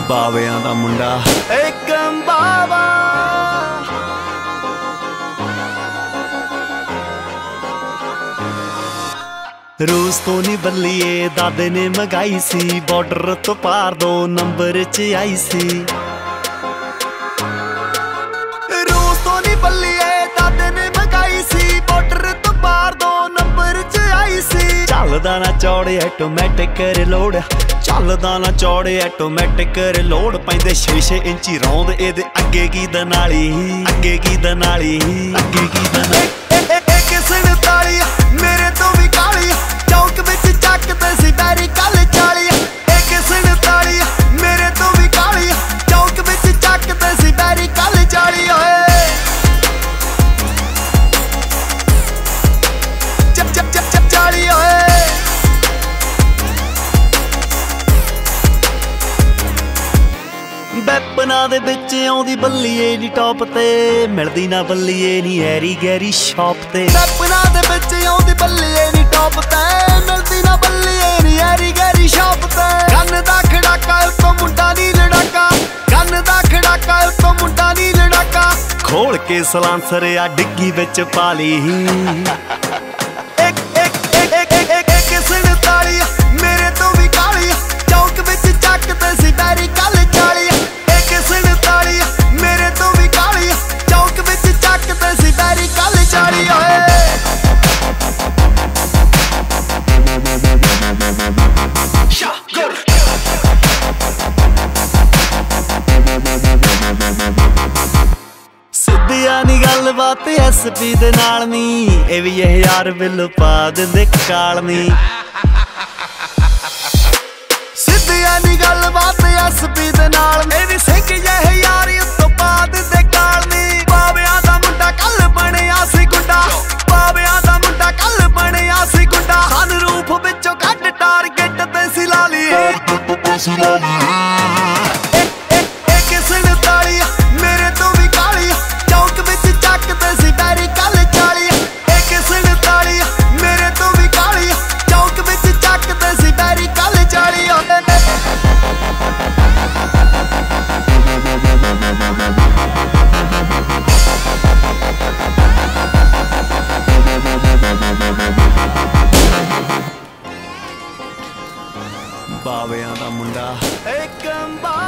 ਬਾਵਿਆਂ ਦਾ ਮੁੰਡਾ ਇੱਕ ਬਾਵਾ ਰੂਸ ਤੋਂ ਨੀ ਬੱਲੀਏ ਦਾਦੇ ਨੇ ਮਗਾਈ ਸੀ ਬਾਰਡਰ ਤੋਂ ਪਾਰ 2 ਨੰਬਰ 'ਚ ਆਈ ਸੀ ਰੂਸ ਤੋਂ ਨੀ ਬੱਲੀਏ ਦਾਦੇ ਨੇ ਮਗਾਈ ਸੀ ਬਾਰਡਰ ਤੋਂ ਪਾਰ 2 ਨੰਬਰ 'ਚ ਆਈ ਸੀ ਚੱਲਦਾ ਨਾ ਚੌੜੇ ਆਟੋਮੈਟਿਕ ਰਿਲੋਡ ਚੱਲਦਾ ਨਾ ਚੌੜੇ ਆਟੋਮੈਟਿਕ ਰਿਲੋਡ ਪੈਂਦੇ 6-6 ਇੰਚੀ ਰੌਂਦ ਇਹਦੇ ਅੱਗੇ ਕੀ ਦਨਾਲੀ ਅੱਗੇ ਕੀ ਦਨਾਲੀ ਅੱਗੇ ਕੀ ਦਨਾਲੀ ਕਿਸ ਨੇ ਤਾਲੀ ਮੇਰੇ ਤੋਂ ਵੀ ਕਾਲੀ ਚੌਕ ਵਿੱਚ ਚੱਕਦੇ ਸੀ ਬੈਰੀ ਕੱਲ 40 ਇਹ ਕਿਸ ਨੇ ਤਾਲੀ ਮੇਰੇ ਤੋਂ ਵੀ ਕਾਲੀ ਚੌਕ ਵਿੱਚ ਚੱਕਦੇ ਸੀ ਬੈਰੀ ਕੱਲ 40 ਓਏ ਚੱਪ ਚੱਪ ਚੱਪ ਚੱਪ 40 ਓਏ ਵੈਪਨਾਂ ਦੇ ਵਿੱਚ ਆਉਂਦੀ ਬੱਲੀਏ ਨੀ ਟੌਪ ਤੇ ਮਿਲਦੀ ਨਾ ਬੱਲੀਏ ਨੀ ਐਰੀ ਗੈਰੀ ਸ਼ਾਪ ਤੇ ਵੈਪਨਾਂ ਦੇ ਵਿੱਚ ਆਉਂਦੀ ਬੱਲੀਏ ਨੀ ਟੌਪ ਤੇ ਮਿਲਦੀ ਨਾ ਬੱਲੀਏ ਨੀ ਐਰੀ ਗੈਰੀ ਸ਼ਾਪ ਤੇ ਕੰਨ ਦਾ ਖੜਾਕਾ ਉੱਤੋਂ ਮੁੰਡਾ ਨੀ ਲੜਾਕਾ ਕੰਨ ਦਾ ਖੜਾਕਾ ਉੱਤੋਂ ਮੁੰਡਾ ਨੀ ਲੜਾਕਾ ਖੋਲ ਕੇ ਸਲਾਂਸਰ ਆ ਡਿੱਗੀ ਵਿੱਚ ਪਾ ਲਈ ਇੱਕ ਕਿਸ ਨੇ ਤਾਲੀ ਮੇਰੇ ਤੋਂ ਵੀ ਕਾਲੀ ਚੌਕ ਵਿੱਚ ਚੱਕਦੇ ਸੀ ਬੈਰੀ ਕੱਲ 40 ਕਿਸ ਨੇ ਤਾਲੀ ਮੇਰੇ ਤੋਂ ਵੀ ਕਾਲੀ ਚੌਕ ਵਿੱਚ ਚੱਕਦੇ ਸੀ ਬੈਰੀ ਕੱਲ 40 ਓਏ ਸਿੱਧੀਆਂ ਨੀ ਗੱਲਬਾਤ ਐਸਪੀ ਦੇ ਨਾਲ ਨੀ ਇਹ ਵੀ 1000 ਬਿੱਲ ਪਾ ਦਿੰਦੇ ਕਾਲ ਨੀ ਸਿੱਧੀਆਂ ਨੀ ਗੱਲਬਾਤ ਐਸਪੀ ਦੇ ਨਾਲ ਇਹ ਵੀ ਸਿੰਘ ਜਿਹੇ ਯਾਰੀ ਉੱਤੋਂ ਪਾ ਦਿੰਦੇ ਕਾਲ ਨੀ ਬਾਬਿਆਂ ਦਾ ਮੁੰਡਾ ਕੱਲ ਬਣਿਆ ਸੀ ਗੁੰਡਾ ਬਾਬਿਆਂ ਦਾ ਮੁੰਡਾ ਕੱਲ ਬਣਿਆ ਸੀ ਗੁੰਡਾ ਹਨ ਰੂਪ ਵਿੱਚੋਂ ਕੱਢ ਟਾਰਗੇਟ ਤੇ ਸੀ ਲਾ ਲਈਏ ਕਿਸ ਨੇ ਤਾਲੀ ਮੇਰੇ ਤੋਂ ਵੀ ਕਾਲੀ ਚੌਕ ਵਿੱਚ ਚੱਕਦੇ ਸੀ ਬੈਰੀ ਕੱਲ 40 ਇਹ ਕਿਸ ਨੇ ਤਾਲੀ ਮੇਰੇ ਤੋਂ ਵੀ ਕਾਲੀ ਚੌਕ ਵਿੱਚ ਚੱਕਦੇ ਸੀ ਬੈਰੀ ਕੱਲ 40 ਬਾਵਿਆਂ ਦਾ ਮੁੰਡਾ ਇੱਕ